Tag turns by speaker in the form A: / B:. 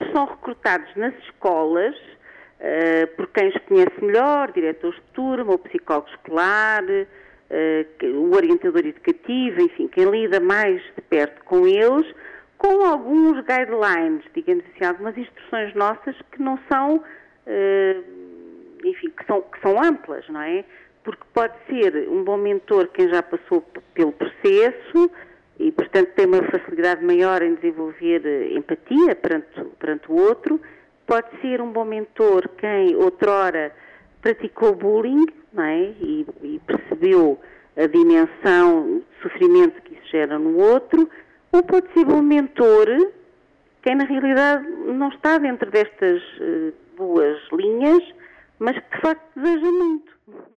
A: são recrutados nas escolas por quem os conhece melhor, diretores de turma, o psicólogo escolar, o orientador educativo, enfim, quem lida mais de perto com eles, com alguns guidelines, digamos assim, algumas instruções nossas que não são, enfim, que são amplas, não é? Porque pode ser um bom mentor quem já passou pelo processo e, portanto, tem uma facilidade maior em desenvolver empatia perante o outro. Pode ser um bom mentor quem outrora praticou bullying, não é? E percebeu a dimensão de sofrimento que isso gera no outro. Ou pode ser bom mentor quem, na realidade, não está dentro destas duas linhas, mas que, de facto, deseja muito.